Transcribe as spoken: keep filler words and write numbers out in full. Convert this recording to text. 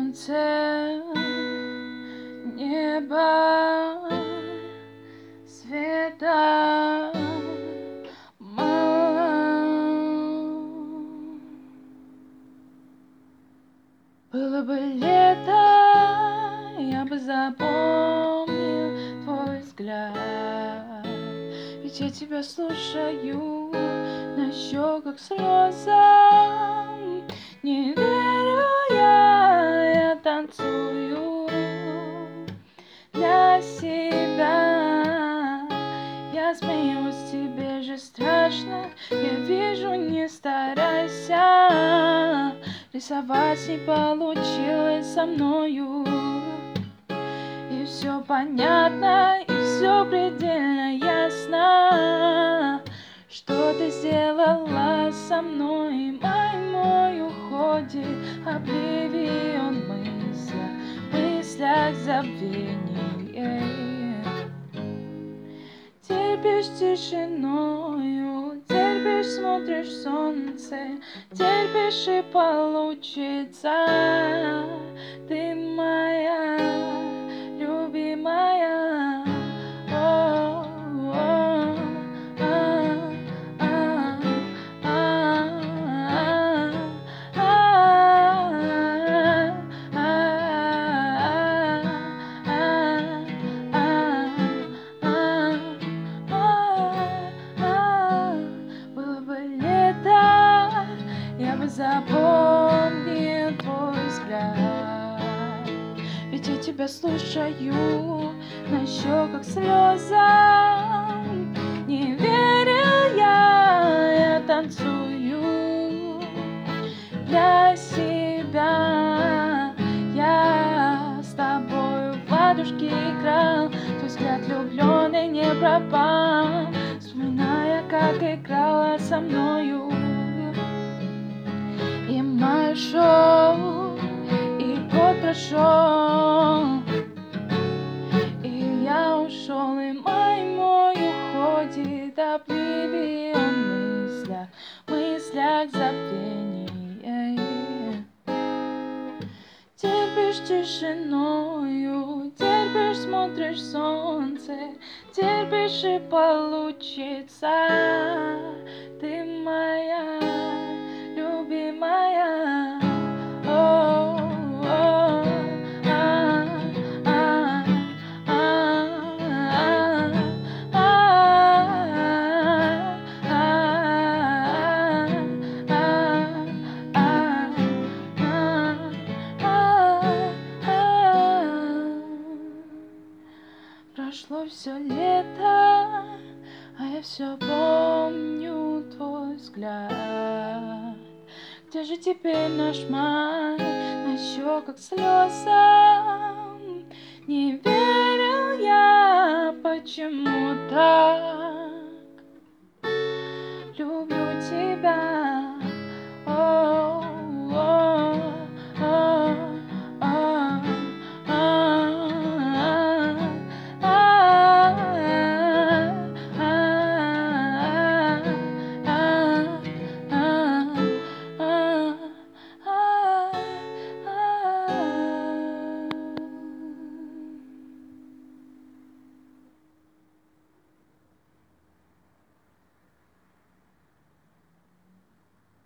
солнце, небо, света мало. Было бы лето, я бы запомнил твой взгляд, ведь я тебя слушаю на щеках слезам. Не верю я, я танцую для себя. Я смеюсь, тебе же страшно, я вижу, не старайся. Рисовать не получилось со мною, и все понятно, и все предельно ясно, что ты сделала со мной. Май мой уходит, обливион мысля, в мыслях забвение. Терпишь тишиною, терпишь, смотришь в солнце, терпишь и получится. Ты моя любимая. О, о, а, а, а, а, было бы лето, я бы запомнил твой взгляд, ведь я тебя слушаю на щеках слезам. Не верю я, я танцую для себя. Я с тобою в ладушки играл, твой взгляд влюбленный не пропал, вспоминая, как играла со мною. И май ушел, и год прошел, и я ушел, и май мой уходит, обливион мысля, в мыслях забвение. Терпишь тишиною, терпишь, смотришь в солнце, терпишь и получится. Ты моя любимая. О, о, а, а, а, а, прошло все лето, а я все помню твой взгляд. Где же теперь наш май, на щеках слезам? Не верил я, почему так люблю тебя.